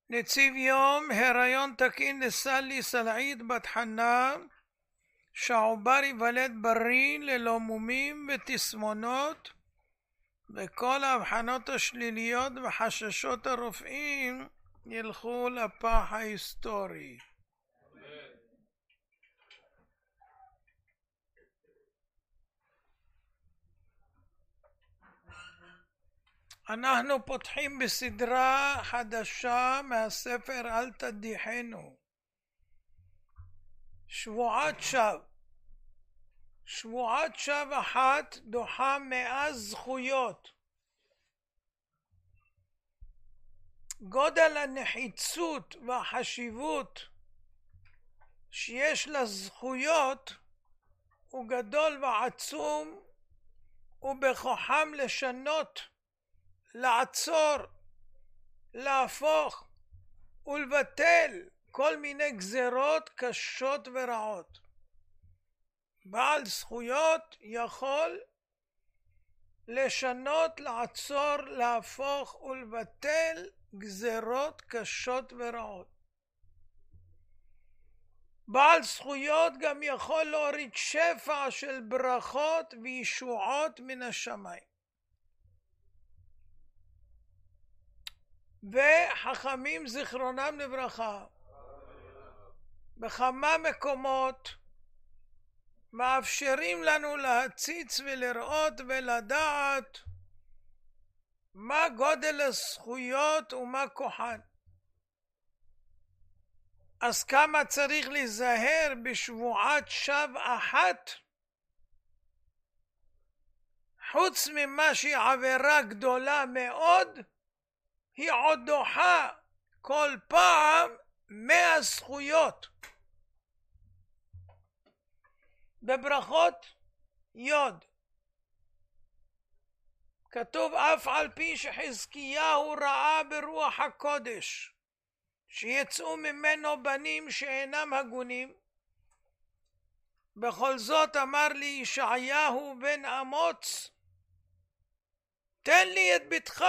נציב יום, הריון תקין לסלי סלעית בת חנה, שהעובר ייוולד בריא ללא מומים ותסמונות, וכל ההבחנות השליליות וחששות הרופאים ילכו לפח ההיסטורי. אנחנו פותחים בסדרה חדשה מהספר אל תדיחנו, שבועת שווא. שבועת שווא אחת דוחה 100 זכויות. גודל הנחיצות והחשיבות שיש לזכויות הוא גדול ועצום, ובכוחם לשנות, לעצור, להפוך ולבטל כל מיני גזרות קשות ורעות. בעל זכויות יכול לשנות, לעצור, להפוך ולבטל גזרות קשות ורעות. בעל זכויות גם יכול להוריד שפע של ברכות וישועות מן השמיים. וחכמים זיכרונם לברכה בכמה מקומות מאפשרים לנו להציץ ולראות ולדעת מה גודל הזכויות ומה כוחן. אז כמה צריך להיזהר בשבועת שווא אחת, חוץ ממה שהיא עבירה גדולה מאוד, היא עוד דוחה כל פעם 100 זכויות. בברכות יוד כתוב אף על פי שחזקיהו ראה ברוח הקודש שיצאו ממנו בנים שאינם הגונים, בכל זאת אמר לי ישעיהו בן אמוץ, תן לי את ביתך,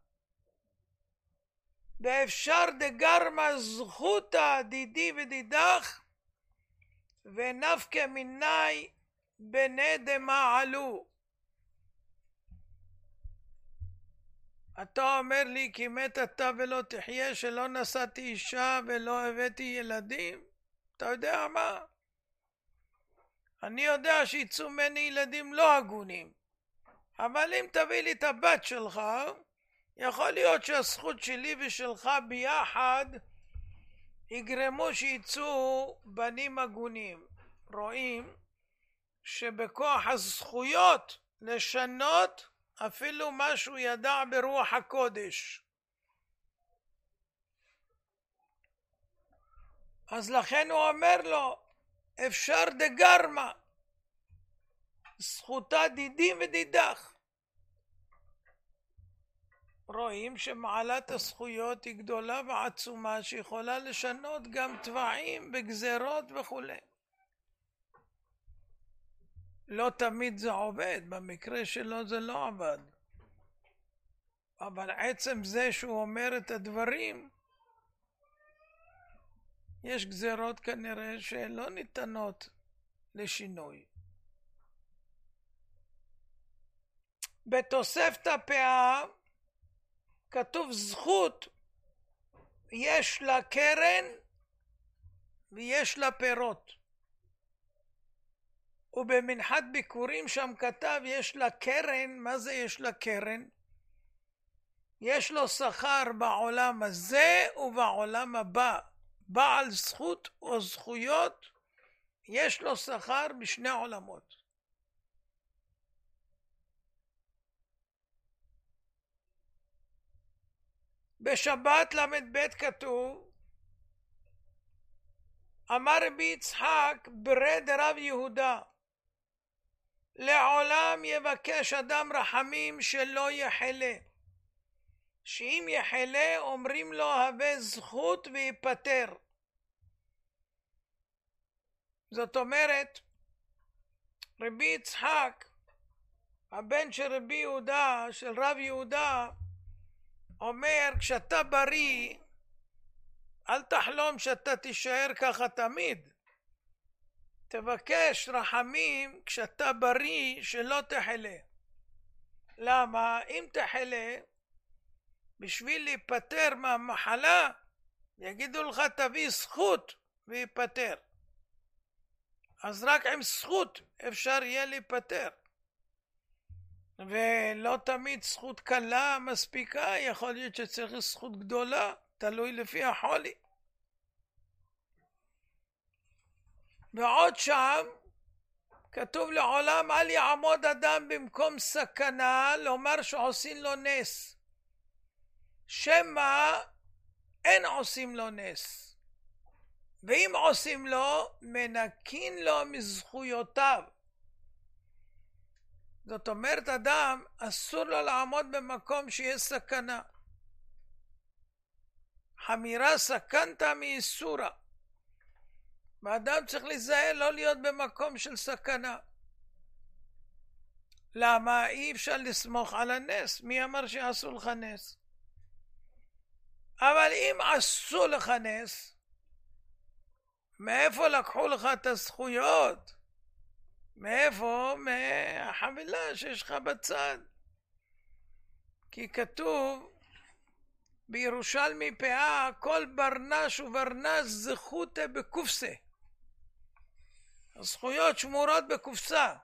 ואפשר דגרמה זכותה דידי ודידך, ונפקא מיני בני דמעלו. אתה אומר לי כי מת אתה ולא תחיה, שלא נשאתי אישה ולא הבאתי ילדים? אתה יודע מה? אני יודע שיצאו ממני ילדים לא הגונים, אבל אם תביא לי את הבת שלך, יכול להיות שהזכות שלי ושלך ביחד יגרמו שיצאו בנים הגונים. רואים שבכוח הזכויות לשנות אפילו משהו ידע ברוח הקודש. אז לכן הוא אומר לו, אפשר דגרמה, זכותה דידים ודידך. רואים שמעלת הזכויות היא גדולה ועצומה, שיכולה לשנות גם טבעים בגזרות וכו'. לא תמיד זה עובד, במקרה שלו זה לא עבד. אבל עצם זה שהוא אומר את הדברים, יש גזרות כנראה שלא ניתנות לשינוי. בתוספת הפאה כתוב זכות יש לה קרן ויש לה פירות. ובמנחת ביקורים שם כתב יש לה קרן. מה זה יש לה קרן? יש לו שכר בעולם הזה ובעולם הבא. בעל זכות או זכויות יש לו שכר בשני עולמות. בשבת ל"ב כתוב, אמר רבי יצחק ברד רב יהודה, לעולם יבקש אדם רחמים שלא יחלה, שאם יחלה אומרים לו הווה זכות ויפטר. זאת אומרת, רבי יצחק, הבן של רבי יהודה, של רב יהודה, אומר, כשאתה בריא, אל תחלום שאתה תישאר ככה תמיד. תבקש רחמים כשאתה בריא שלא תחלה. למה? אם תחלה, בשביל להיפטר מהמחלה, יגידו לך תביא זכות ויפטר. אז רק עם זכות אפשר יהיה להיפטר. ולא תמיד זכות קלה מספיקה, יכול להיות שצריך זכות גדולה, תלוי לפי החולי. ועוד שם כתוב לעולם אל יעמוד אדם במקום סכנה לומר שעושים לו נס. שמה אין עושים לו נס. ואם עושים לו, מנקין לו מזכויותיו. זאת אומרת, אדם אסור לו לעמוד במקום שיש סכנה. חמירה סכנת מאיסורה. ואדם צריך להיזהר לא להיות במקום של סכנה. למה? אי אפשר לסמוך על הנס. מי אמר שעשו לך נס? אבל אם עשו לך נס, מאיפה לקחו לך את הזכויות? מאיפה? מהחבילה שיש לך בצד. כי כתוב בירושלמי פאה, כל ברנש וברנש זכותה בקופסה. הזכויות שמורות בקופסה.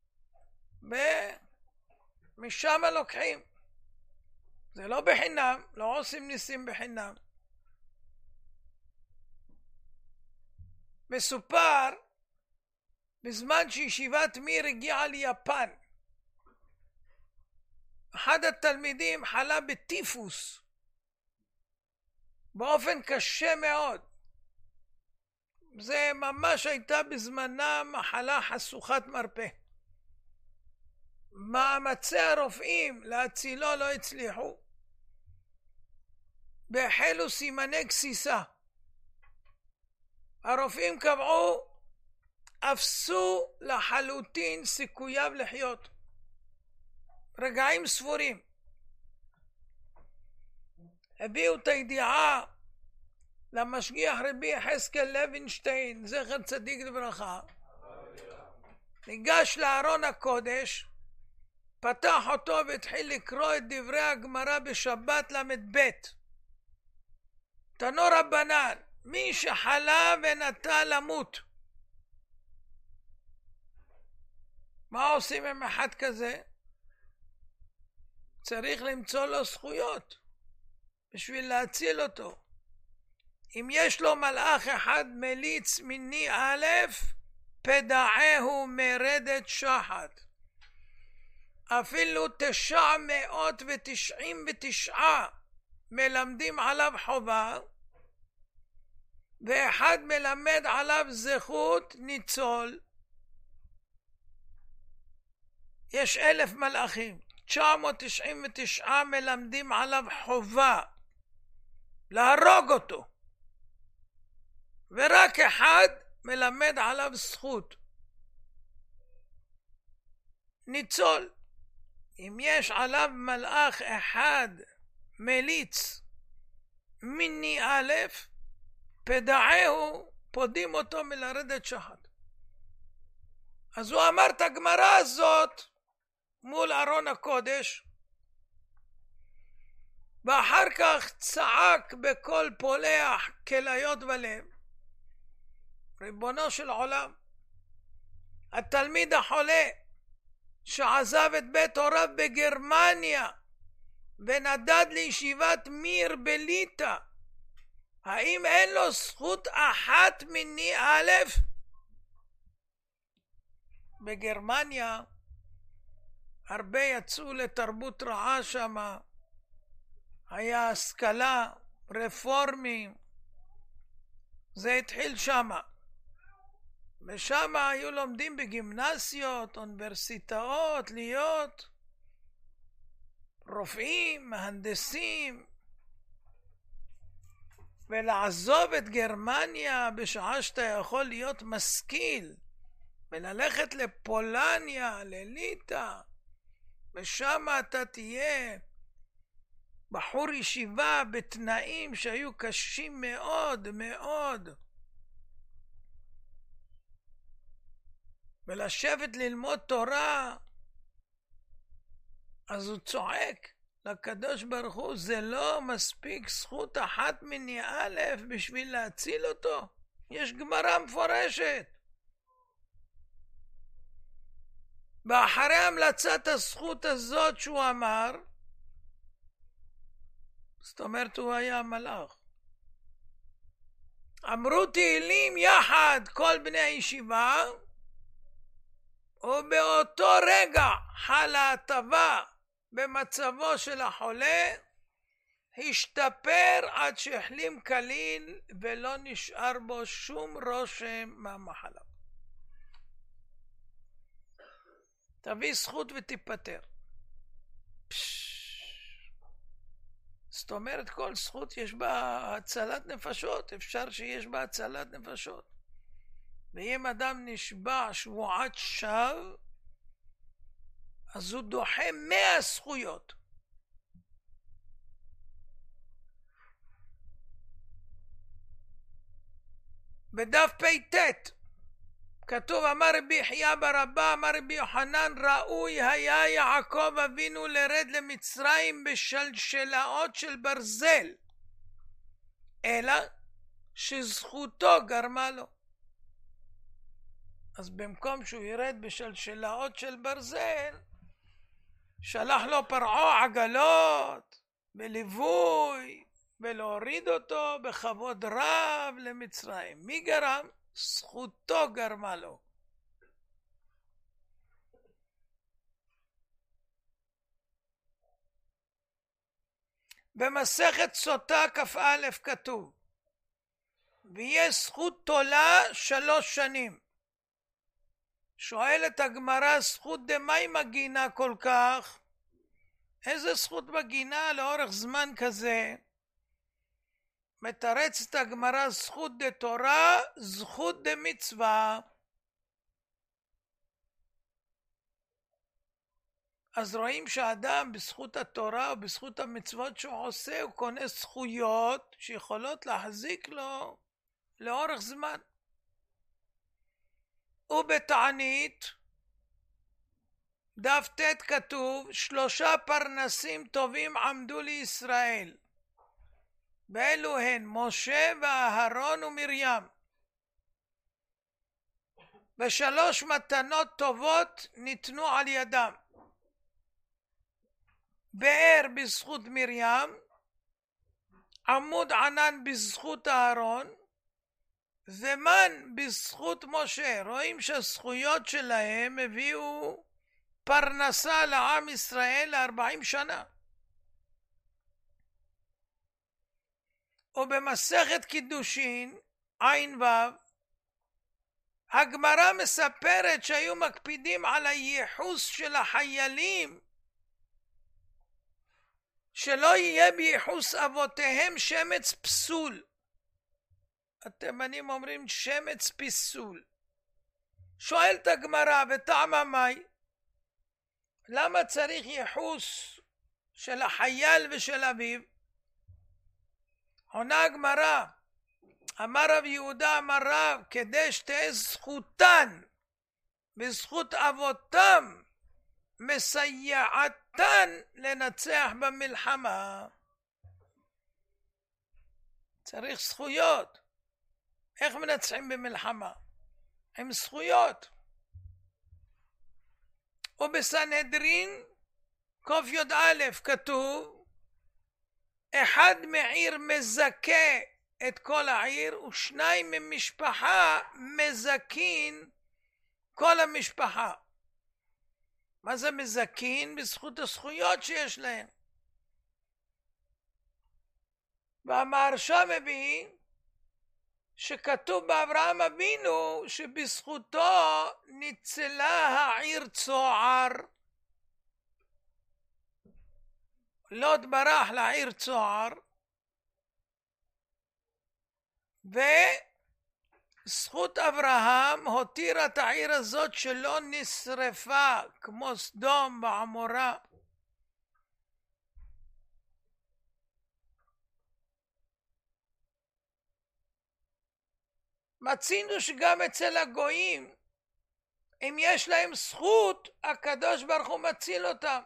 ומשם לוקחים. זה לא בחינם, לא עושים ניסים בחינם. מסופר, בזמן שישיבת מיר הגיעה ליפן, אחד התלמידים חלה בטיפוס, באופן קשה מאוד. זה ממש הייתה בזמנה מחלה חשוכת מרפא. מאמצי הרופאים להצילו לא הצליחו. והחלו סימני גסיסה. הרופאים קבעו, אפסו לחלוטין סיכוייו לחיות. רגעים ספורים. הביאו את הידיעה למשגיח רבי יחזקאל לוינשטיין, זכר צדיק לברכה. ניגש לארון הקודש, פתח אותו והתחיל לקרוא את דברי הגמרא בשבת ל"ב. תנו רבנן, מי שחלה ונטה למות. מה עושים עם אחד כזה? צריך למצוא לו זכויות בשביל להציל אותו. אם יש לו מלאך אחד מליץ מיני א', פדעהו מרדת שחת. אפילו 999 מלמדים עליו חובה, ואחד מלמד עליו זכות ניצול. יש 1000 מלאכים, 999 מלמדים עליו חובה להרוג אותו, ורק אחד מלמד עליו זכות ניצול. אם יש עליו מלאך אחד מליץ מיני א', פדעהו, פודים אותו מלרדת שחת. אז הוא אמר את הגמרא הזאת מול ארון הקודש, ואחר כך צעק בקול פולח כליות ולב, ריבונו של עולם, התלמיד החולה שעזב את בית הוריו בגרמניה ונדד לישיבת מיר בליטא, האם אין לו זכות אחת מיני א'? בגרמניה הרבה יצאו לתרבות רעה שמה, היה השכלה, רפורמים, זה התחיל שמה. ושמה היו לומדים בגימנסיות, אוניברסיטאות, להיות רופאים, מהנדסים, ולעזוב את גרמניה בשעה שאתה יכול להיות משכיל, וללכת לפולניה, לליטא, ושמה אתה תהיה בחור ישיבה בתנאים שהיו קשים מאוד מאוד. ולשבת ללמוד תורה, אז הוא צועק לקדוש ברוך הוא, זה לא מספיק זכות אחת מני א' בשביל להציל אותו? יש גמרא מפורשת. ואחרי המלצת הזכות הזאת שהוא אמר, זאת אומרת הוא היה מלאך. אמרו תהילים יחד כל בני הישיבה, ובאותו רגע חלה הטבה במצבו של החולה, השתפר עד שהחלים כליל ולא נשאר בו שום רושם מהמחלה. תביא זכות ותיפטר. זאת אומרת כל זכות יש בה הצלת נפשות, אפשר שיש בה הצלת נפשות. ואם אדם נשבע שבועת שווא, אז הוא דוחה 100 זכויות. בדף פ"ט כתוב, אמר רבי יחיא בר אבא, אמר רבי יוחנן, ראוי היה יעקב אבינו לרד למצרים בשלשלאות של ברזל, אלא שזכותו גרמה לו. אז במקום שהוא ירד בשלשלאות של ברזל, שלח לו פרעה עגלות בליווי ולהוריד אותו בכבוד רב למצרים. מי גרם? זכותו גרמה לו. במסכת סוטה כ"א כתוב, ויש זכות תולה 3 שנים. שואלת הגמרא, זכות דמאי מגינה כל כך? איזה זכות בגינה לאורך זמן כזה? מתרצת הגמרא, זכות דתורה, זכות דמצווה. אז רואים שהאדם בזכות התורה או בזכות המצוות שהוא עושה, הוא קונה זכויות שיכולות להחזיק לו לאורך זמן. ובתענית דף ט' כתוב, 3 פרנסים טובים עמדו לישראל, ואלו הן משה ואהרון ומרים. ו3 מתנות טובות ניתנו על ידם, באר בזכות מרים, עמוד ענן בזכות אהרון, ומן בזכות משה. רואים שהזכויות שלהם הביאו פרנסה לעם ישראל ל40 שנה. ובמסכת קידושין עין ו' הגמרא מספרת שהיו מקפידים על הייחוס של החיילים, שלא יהיה בייחוס אבותיהם שמץ פסול. התימנים אומרים שמץ פיסול. שואלת הגמרא, וטעמה מאי? למה צריך ייחוס של החייל ושל אביו? עונה הגמרא, אמר רב יהודה אמר רב, כדי שתהיה זכותן בזכות אבותם מסייעתן לנצח במלחמה. צריך זכויות. איך מנצחים במלחמה? עם זכויות. ובסנהדרין ק"א כתוב, אחד מעיר מזכה את כל העיר, ושניים ממשפחה מזכין כל המשפחה. מה זה מזכין? בזכות הזכויות שיש להם. והמהרש"א מביא שכתוב באברהם אבינו שבזכותו ניצלה העיר צוער. לוט ברח לעיר צוער, וזכות אברהם הותירה את העיר הזאת שלא נשרפה כמו סדום ועמורה. מצינו שגם אצל הגויים, אם יש להם זכות, הקדוש ברוך הוא מציל אותם.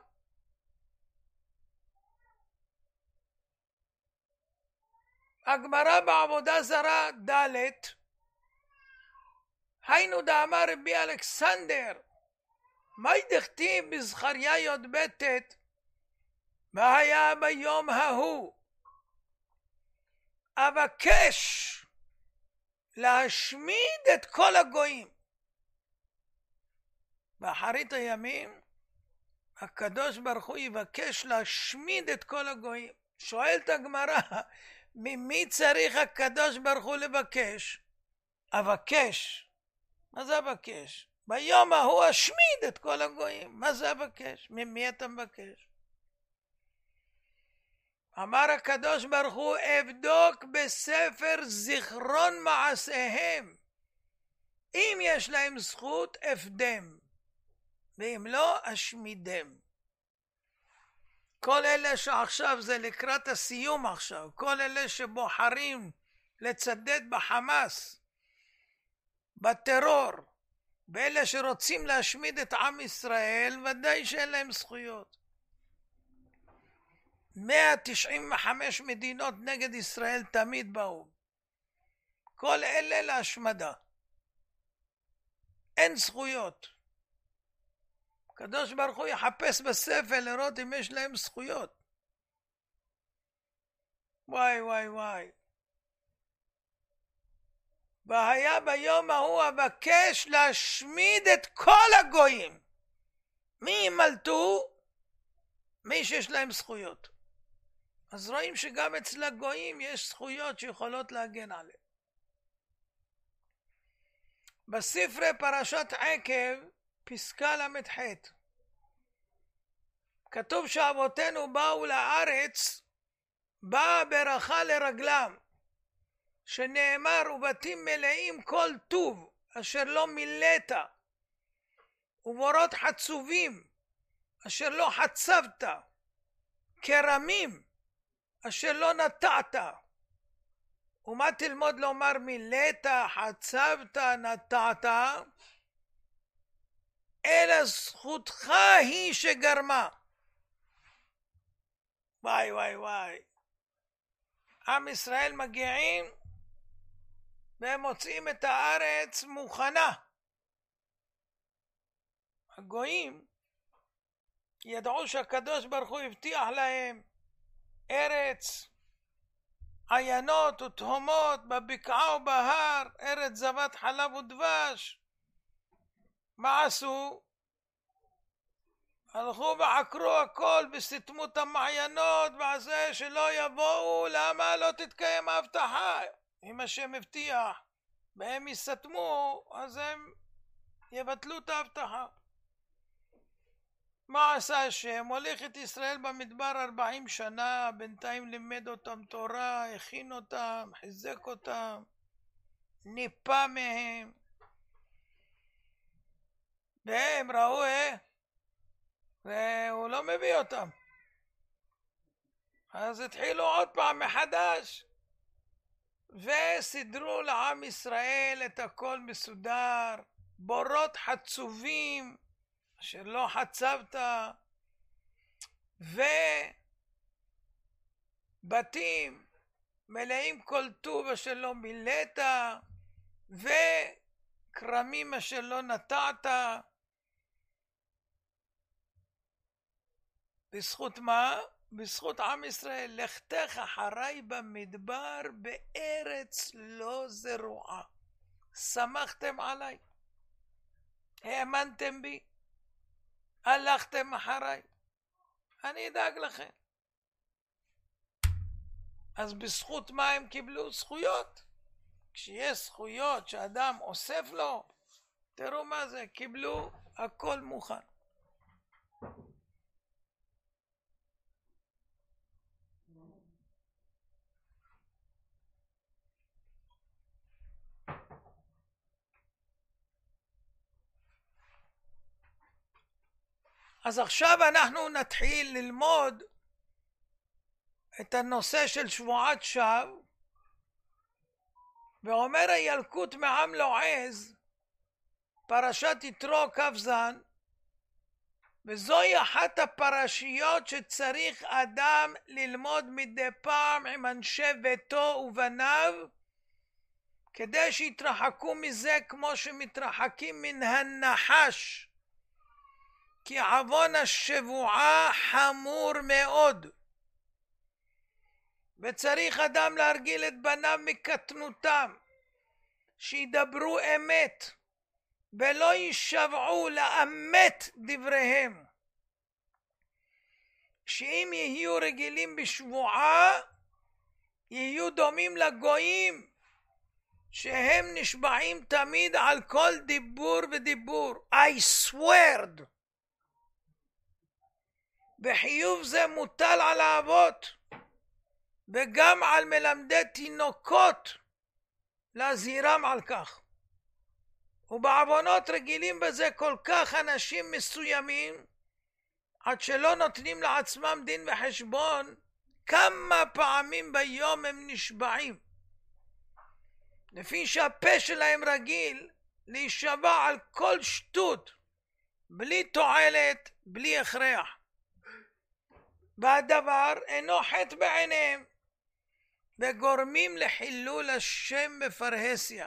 הגמרא בעבודה זרה ד' היינו דאמר רבי אלכסנדר, מהי דכתיב בזכריה י"ב ט' והיה ביום ההוא אבקש להשמיד את כל הגויים. באחרית הימים הקדוש ברוך הוא יבקש להשמיד את כל הגויים. שואלת הגמרא, ממי צריך הקדוש ברוך הוא לבקש? אבקש. מה זה אבקש? ביום ההוא אשמיד את כל הגויים. מה זה אבקש? ממי אתה מבקש? אמר הקדוש ברוך הוא, אבדוק בספר זיכרון מעשיהם. אם יש להם זכות, אפדם. ואם לא, אשמידם. כל אלה שעכשיו זה לקראת הסיום עכשיו, כל אלה שבוחרים לצדד בחמאס, בטרור, באלה שרוצים להשמיד את עם ישראל, ודאי שאין להם זכויות. 195 מדינות נגד ישראל תמיד באו. כל אלה להשמדה. אין זכויות. הקדוש ברוך הוא יחפש בספר לראות אם יש להם זכויות. וואי וואי וואי. והיה ביום ההוא אבקש להשמיד את כל הגויים. מי ימלטו? מי שיש להם זכויות. אז רואים שגם אצל הגויים יש זכויות שיכולות להגן עליהם. בספרי פרשת עקב, פסקה ל"ח, כתוב שאבותינו באו לארץ, באה ברכה לרגלם, שנאמר ובתים מלאים כל טוב אשר לא מילאת, ובורות חצובים אשר לא חצבת, כרמים אשר לא נטעת. ומה תלמוד לומר מילאת, חצבת, נטעת? אלא זכותך היא שגרמה. וואי וואי וואי. עם ישראל מגיעים והם מוצאים את הארץ מוכנה. הגויים ידעו שהקדוש ברוך הוא הבטיח להם ארץ עיינות ותהומות בבקעה ובהר, ארץ זבת חלב ודבש. מה עשו? הלכו ועקרו הכל בסתמות המעיינות, ועזה שלא יבואו. למה? לא תתקיים ההבטחה. אם השם הבטיח והם יסתמו, אז הם יבטלו את ההבטחה. מה עשה השם? הוליך את ישראל במדבר 40 שנה, בינתיים לימד אותם תורה, הכין אותם, חיזק אותם, ניפה מהם. והם ראו, והוא לא מביא אותם. אז התחילו עוד פעם מחדש, וסידרו לעם ישראל את הכל מסודר, בורות חצובים אשר לא חצבת, ובתים מלאים כל טוב אשר לא מילאת, וכרמים אשר לא נטעת. בזכות מה? בזכות עם ישראל. לכתך אחריי במדבר בארץ לא זרועה. שמחתם עליי, האמנתם בי, הלכתם אחריי, אני אדאג לכם. אז בזכות מה הם קיבלו זכויות? כשיש זכויות שאדם אוסף לו, תראו מה זה, קיבלו הכל מוכן. אז עכשיו אנחנו נתחיל ללמוד את הנושא של שבועת שווא, ואומר הילקוט מעם לועז, פרשת יתרו כ"ז, וזוהי אחת הפרשיות שצריך אדם ללמוד מדי פעם עם אנשי ביתו ובניו, כדי שיתרחקו מזה כמו שמתרחקים מן הנחש, כי עוון השבועה חמור מאוד, וצריך אדם להרגיל את בניו מקטנותם, שידברו אמת, ולא יישבעו לאמת דבריהם. שאם יהיו רגילים בשבועה, יהיו דומים לגויים, שהם נשבעים תמיד על כל דיבור ודיבור. I swear. וחיוב זה מוטל על האבות, וגם על מלמדי תינוקות, להזהירם על כך. ובעוונות רגילים בזה כל כך אנשים מסוימים, עד שלא נותנים לעצמם דין וחשבון כמה פעמים ביום הם נשבעים, לפי שהפה שלהם רגיל להישבע על כל שטות, בלי תועלת, בלי הכרח. והדבר אינו חטא בעיניהם, וגורמים לחילול השם בפרהסיה.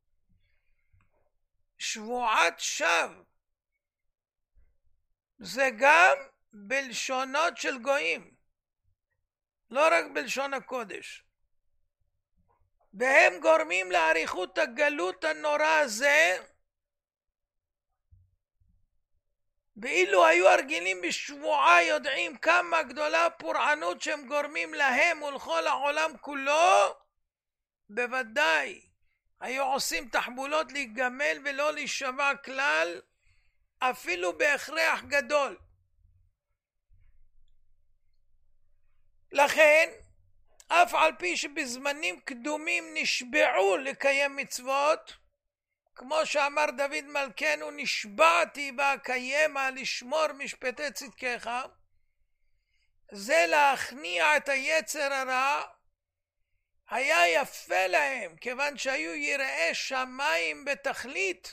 שבועת שווא זה גם בלשונות של גויים, לא רק בלשון הקודש, והם גורמים לאריכות הגלות הנורא הזה. ואילו היו הרגילים בשבועה יודעים כמה גדולה הפורענות שהם גורמים להם ולכל העולם כולו, בוודאי היו עושים תחבולות להיגמל ולא להישבע כלל, אפילו בהכרח גדול. לכן, אף על פי שבזמנים קדומים נשבעו לקיים מצוות, כמו שאמר דוד מלכנו, נשבעתי ואקיימה לשמור משפטי צדקך, זה להכניע את היצר הרע, היה יפה להם, כיוון שהיו יראי שמיים בתכלית,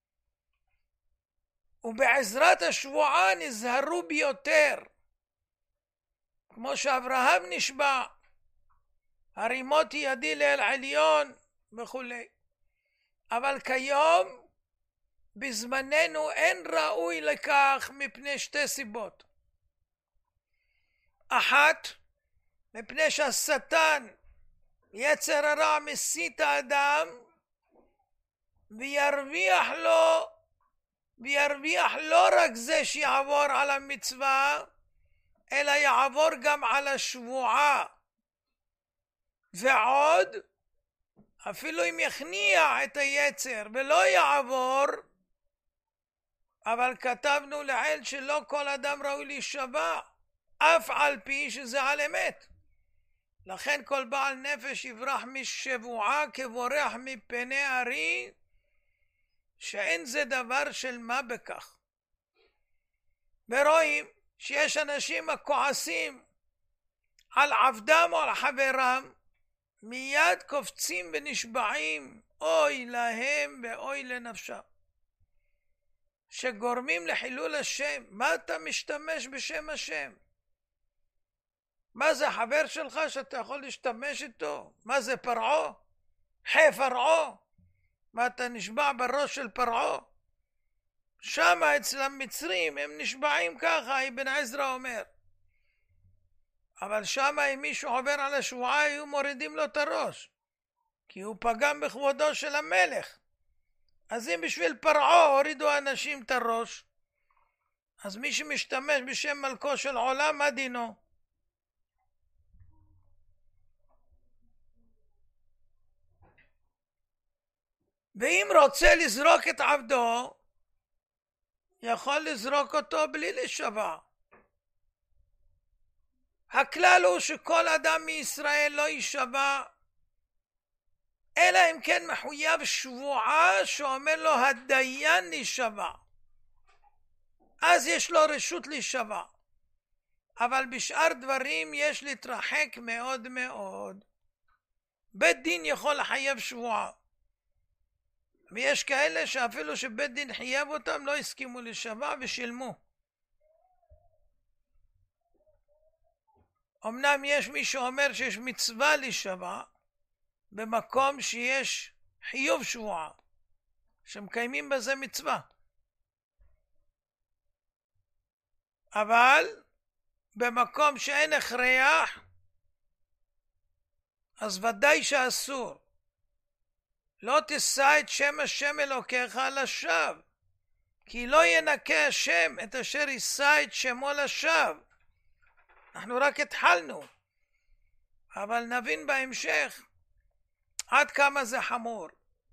ובעזרת השבועה נזהרו ביותר, כמו שאברהם נשבע, הרימותי ידי לאל עליון וכו'. אבל כיום בזמננו אין ראוי לכך מפני שתי סיבות. אחת, מפני שהשטן, יצר הרע, מסית האדם וירוויח לא רק זה שיעבור על המצווה, אלא יעבור גם על השבועה. ועוד, אפילו אם יכניע את היצר ולא יעבור, אבל כתבנו לעיל שלא כל אדם ראוי להישבע, אף על פי שזה על אמת. לכן כל בעל נפש יברח משבועה כבורח מפני ארי, שאין זה דבר של מה בכך. ורואים שיש אנשים הכועסים על עבדם או על חברם, מיד קופצים ונשבעים, אוי להם ואוי לנפשם, שגורמים לחילול השם. מה אתה משתמש בשם השם? מה זה חבר שלך שאתה יכול להשתמש איתו? מה זה פרעה? פרעה? מה אתה נשבע בראש של פרעה? שם אצל המצרים הם נשבעים ככה, אבן עזרא אומר. אבל שם אם מישהו עובר על השבועה היו מורידים לו את הראש, כי הוא פגם בכבודו של המלך. אז אם בשביל פרעה הורידו אנשים את הראש, אז מי שמשתמש בשם מלכו של עולם, מה דינו? ואם רוצה לזרוק את עבדו, יכול לזרוק אותו בלי להישבע. הכלל הוא שכל אדם מישראל לא יישבע, אלא אם כן מחויב שבועה שאומר לו הדיין להישבע, אז יש לו רשות להישבע. אבל בשאר דברים יש להתרחק מאוד מאוד. בית דין יכול לחייב שבועה. ויש כאלה שאפילו שבית דין חייב אותם לא הסכימו לשווה ושילמו. אמנם יש מי שאומר שיש מצווה לשווה במקום שיש חיוב שבועה, שמקיימים בזה מצווה. אבל במקום שאין הכרח, אז ודאי שאסור. לא תישא את שם השם אלוקיך לשווא, כי לא ינקה השם את אשר יישא את שמו לשווא. אנחנו רק התחלנו, אבל נבין בהמשך עד כמה זה חמור.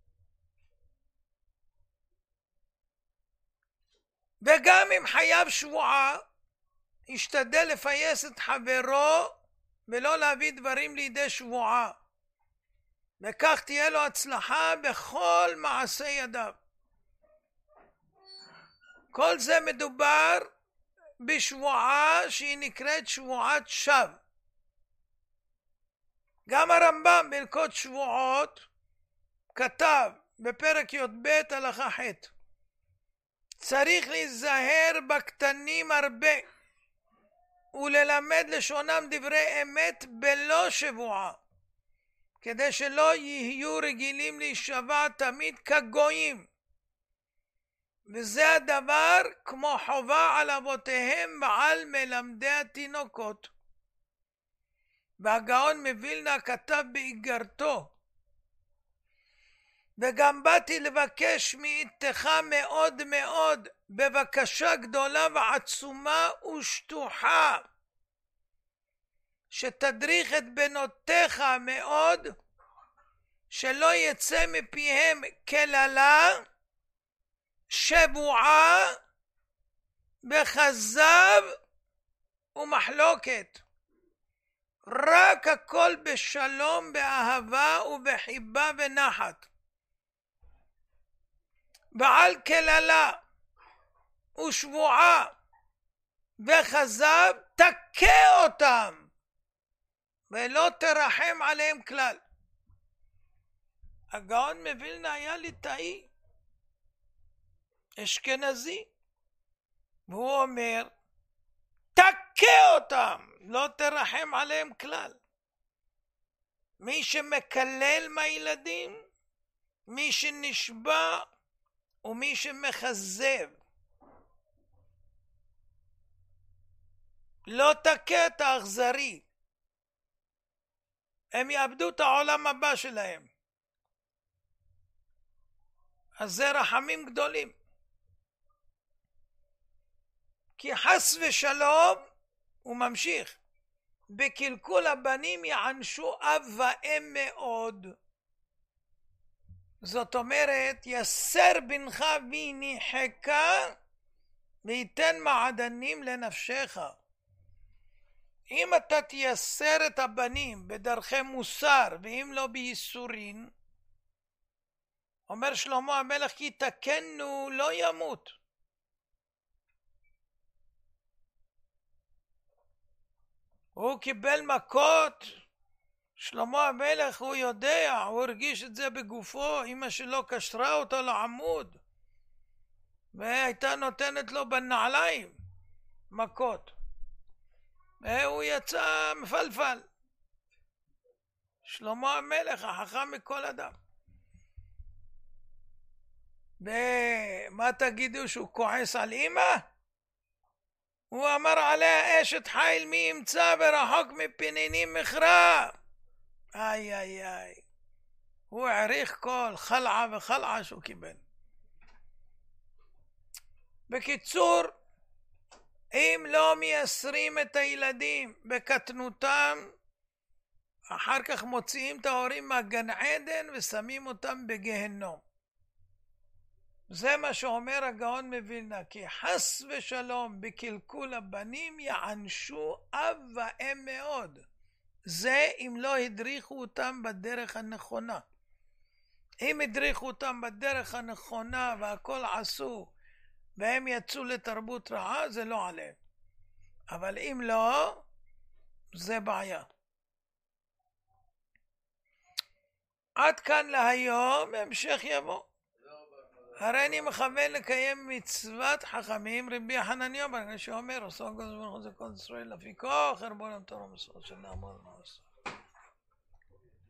וגם אם חייב שבועה, ישתדל לפייס את חברו ולא להביא דברים לידי שבועה, וכך תהיה לו הצלחה בכל מעשה ידיו. כל זה מדובר בשבועה שהיא נקראת שבועת שווא. גם הרמב"ם בהלכות שבועות כתב בפרק י"ב הלכה ח' צריך להיזהר בקטנים הרבה וללמד לשונם דברי אמת בלא שבועה, כדי שלא יהיו רגילים להישבע תמיד כגויים. וזה הדבר כמו חובה על אבותיהם ועל מלמדי התינוקות. והגאון מווילנה כתב באיגרתו, וגם באתי לבקש מאיתך מאוד מאוד בבקשה גדולה ועצומה ושטוחה, שתדריך את בנותיך מאוד, שלא יצא מפיהם קללה, שבועה בכזב ומחלוקת, רק הכל בשלום, באהבה ובחיבה ונחת. ועל קללה ושבועה וכזב תכה אותם ולא תרחם עליהם כלל. הגאון מווילנה היה ליטאי אשכנזי, והוא אומר תכה אותם, לא תרחם עליהם כלל. מי שמקלל מהילדים, מי שנשבע ומי שמחזב, לא תכה את האכזרי, הם יאבדו את העולם הבא שלהם. אז זה רחמים גדולים, כי חס ושלום, הוא ממשיך, בקלקול הבנים יענשו אב ואם מאוד. זאת אומרת, יסר בנך ויניחך ויתן מעדנים לנפשך. אם אתה תייסר את הבנים בדרכי מוסר ואם לא בייסורין, אומר שלמה המלך כי תקנו לא ימות. הוא קיבל מכות, שלמה המלך הוא יודע, הוא הרגיש את זה בגופו, אמא שלו קשרה אותו לעמוד והייתה נותנת לו בנעליים מכות, והוא יצא מפלפל. שלמה המלך החכם מכל אדם. ומה תגידו, שהוא כועס על אמא? הוא אמר עליה אשת חיל מי ימצא ורחוק מפנינים מכרע. איי איי איי, הוא העריך כל חלעה וחלעה שהוא קיבל. בקיצור, אם לא מייסרים את הילדים בקטנותם, אחר כך מוציאים את ההורים מהגן עדן ושמים אותם בגהנום. זה מה שאומר הגאון מווילנה, כי חס ושלום בקלקול הבנים יענשו אב ואם מאוד. זה אם לא הדריכו אותם בדרך הנכונה. אם הדריכו אותם בדרך הנכונה והכל עשו והם יצאו לתרבות רעה, זה לא עליהם. אבל אם לא, זה בעיה. עד כאן להיום, המשך יבוא. הרי אני מכוון לקיים מצוות חכמים רבי חנניה בן שאומר עשו הקדוש ברוך הוא זה כל ישראל לפיכך חרבון תורה ומסורת שנאמר לעשות.